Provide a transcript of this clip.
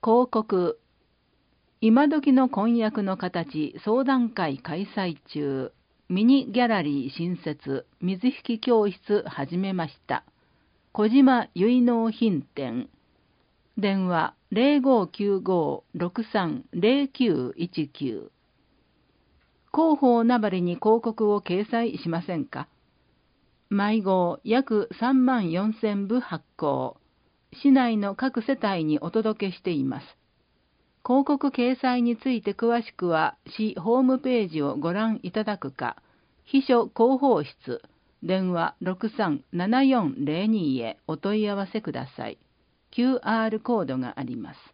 広告。今時の婚約の形相談会開催中。ミニギャラリー新設、水引教室始めました。小島結納品店。電話0595-630919。広報なばりに広告を掲載しませんか？毎号約34,000部発行。市内の各世帯にお届けしています。広告掲載について詳しくは、市ホームページをご覧いただくか、秘書広報室、電話637402へお問い合わせください。QR コードがあります。